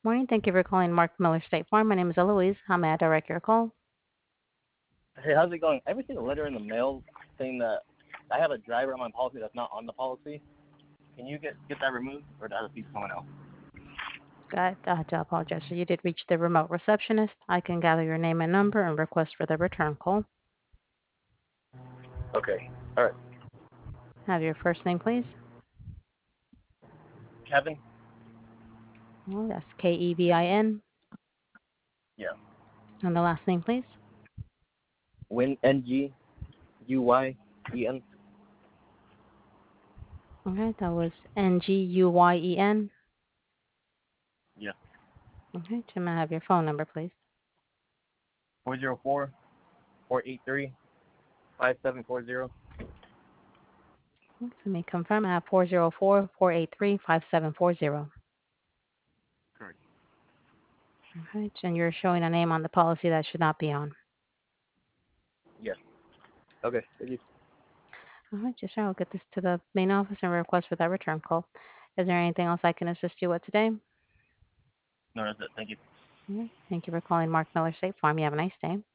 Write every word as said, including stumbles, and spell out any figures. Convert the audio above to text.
Morning. Thank you for calling Mark Miller State Farm. My name is Eloise. How may I direct your call? Hey, how's it going? I received a letter in the mail saying that I have a driver on my policy that's not on the policy. Can you get get that removed, or does it be someone else? Got, I have to apologize. So you did reach the remote receptionist. I can gather your name and number and request for the return call. Okay. All right. Have your first name, please. Kevin? Oh, that's K E V I N. Yeah. And the last name, please. Win N G U Y E N. Okay, that was N G U Y E N. Yeah. Okay, Jim, I have your phone number, please. Four zero four four eight three five seven four zero. Let me confirm. I have four zero four, four eight three, five seven four zero. Correct. Okay, and you're showing a name on the policy that should not be on. Yes. Okay. Thank you. All right, just I'll get this to the main office and request for that return call. Is there anything else I can assist you with today? No, that's it. Thank you. All right, thank you for calling Mark Miller State Farm. You have a nice day.